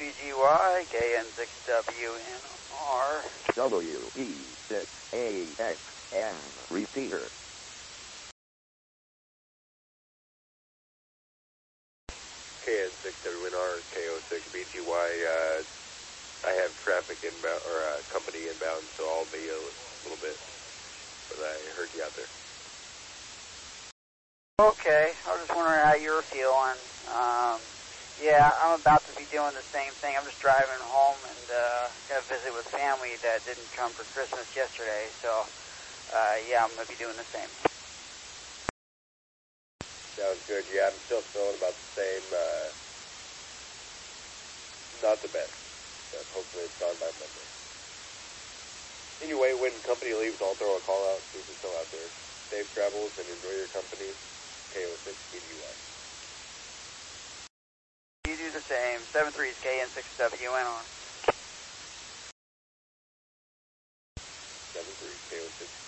BGY, KN6WNR. WE6AXN repeater. KN6WNR, KO6BGY. I have traffic inbound, or company inbound, so I'll be a little bit, but I heard you out there. Okay, I was just wondering how you were feeling. Yeah, I'm about to be doing the same thing. I'm just driving home and going to visit with family that didn't come for Christmas yesterday. So, yeah, I'm going to be doing the same. Sounds good. Yeah, I'm still feeling about the same. Not the best, but hopefully it's gone by Monday. Anyway, when company leaves, I'll throw a call out. See if you're still out there. Safe travels and enjoy your company. KO6 BGY. You do the same. 73 is KN6WNR. 73 KO6.